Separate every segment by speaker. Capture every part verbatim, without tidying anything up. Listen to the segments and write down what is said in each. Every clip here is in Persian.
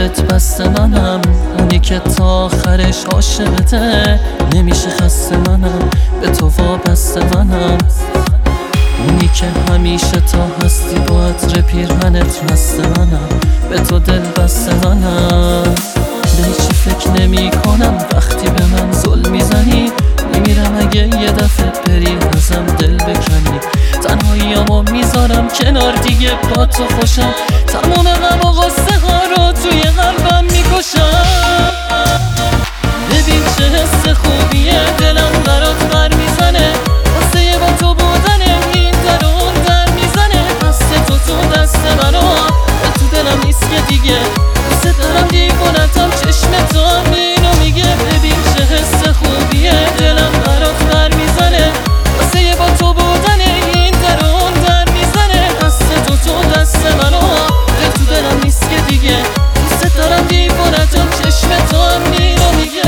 Speaker 1: دلت بسته منم، اونی که تا آخرش عاشقته، نمیشه خسته منم، به تو وابسته منم، اونی که همیشه تا هستی با عطر پیرهنت مست منم، به تو دل بسته منم. به هیچی فکر نمی کنم وقتی به من ظلم میزنی، میمیرم اگه یه دفعه بری ازم دل بکنی، تنهاییامو میذارم کنار دیگه با تو خوشم، تمام غم و غصه ها رو توی قلبم میکشم. ببین چه حس خوبیه، دلم برات بر میزنه، واسه با تو بودنه این در اون در میزنه، دست تو تو دست منو تو دلم نیست که دیگه، دوست دارم دیوونتم، چشم تو هم اینو میگه. ببین چه حس خوبیه، دلم برات بر میزنه، واسه با تو بودنه این در اون در میزنه، دست تو تو دست منو تو دلم نیست که دیگه، دوست دارم دیوونتم، چشم تو هم اینو میگه.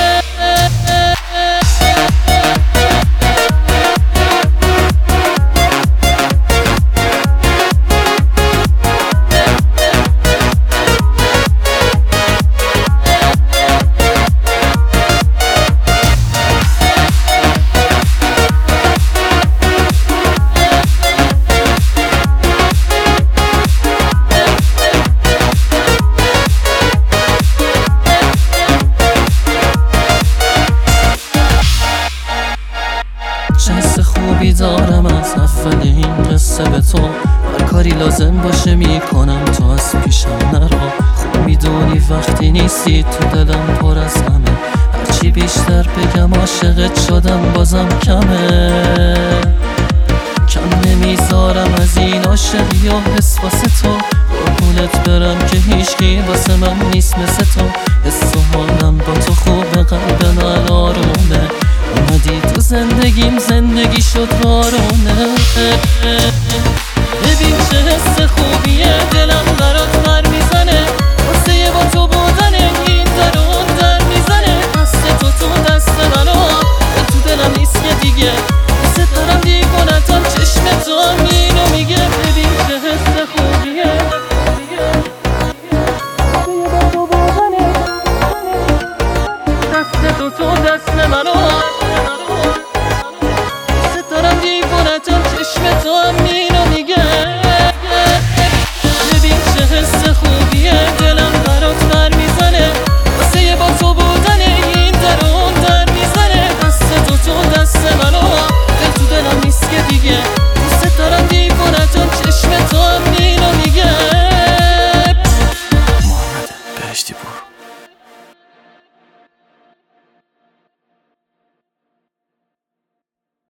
Speaker 1: چه حس خوبی دارم از اول این قصه به تو، هر کاری لازم باشه میکنم تو از پیشم نرو، خوب میدونی وقتی نیستی تو دلم پر از غمه، هرچی بیشتر بگم عاشقت شدم بازم کمه، کم نمیذارم از این عاشقی و حس واسه تو، قربونت برم که هیچکی واسه من نیست مثل تو، حس و حالم با تو خوبه، قلب من آرومه، اومدی تو زندگیم زندگی شد بارونه. ببین چه حس خوبیه، دلم برات بر میزنه، واسه با تو بودنه این در اون در میزنه، دست تو تو دست منو تو دلم نیست که دیگه، دوست دارم دیوونتم، چشم تو هم اینو میگه. ببین چه حس خوبیه، دست تو تو دست منو چشم تو هم اینو میگه. ببین چه حس خوبیه، دلم برات بر میزنه، واسه با تو بودنه این در اون در میزنه، دست تو تو دست منو تو دلم نیست که دیگه، دوست دارم دیوونتم، چشم تو هم اینو میگه. محمد بهشتی پور.